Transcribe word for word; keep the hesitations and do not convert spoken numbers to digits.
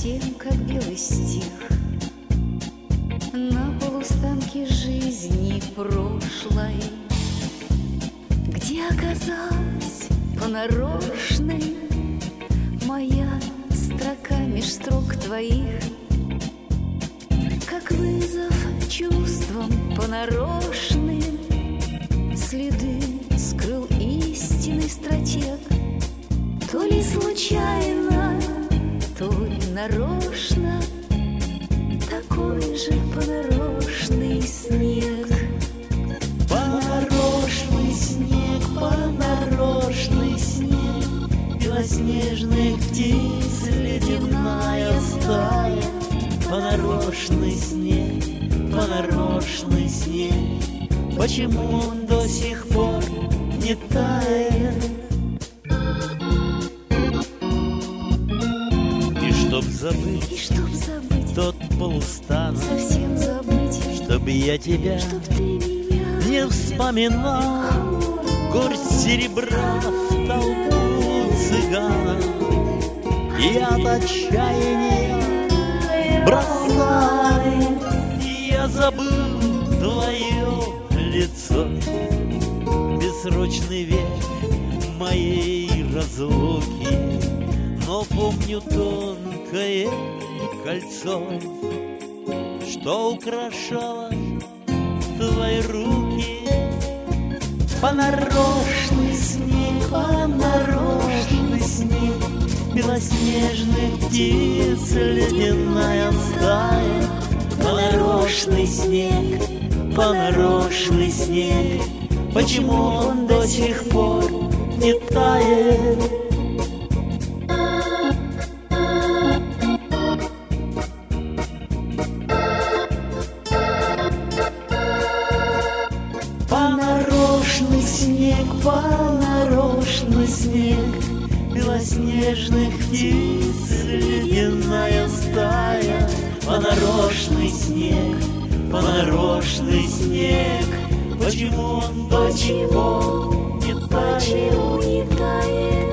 совсем как белый стих на полустанке жизни прошлой, где оказалась понарошной моя строка меж строк твоих, как вызов чувствам понарошным. Следы скрыл истинный стратег, то ли случайно, то ли нарочно, такой же понарошный снег. Понарошный снег, понарошный снег, белоснежных птиц ледяная стая. Понарошный снег, понарошный снег, почему он до сих пор не тает? И чтоб забыть, И чтоб забыть тот полустанок, совсем забыть, чтоб я тебя чтоб ты меня не вспоминал, горсть серебра в толпу цыганов, и от отчаяния бросай. И я забыл твое лицо, бессрочный век моей разлуки, но помню тонкое кольцо, что украшало твои руки. Понарошный снег, понарошный снег, белоснежных птиц ледяная стая. Понарошный снег, понарошный снег, почему он до сих пор не тает? Понарошный снег, понарошный снег, белоснежных птиц ледяная стая. Понарошный снег, понарошный снег, почему он до сих пор не тает? не тает.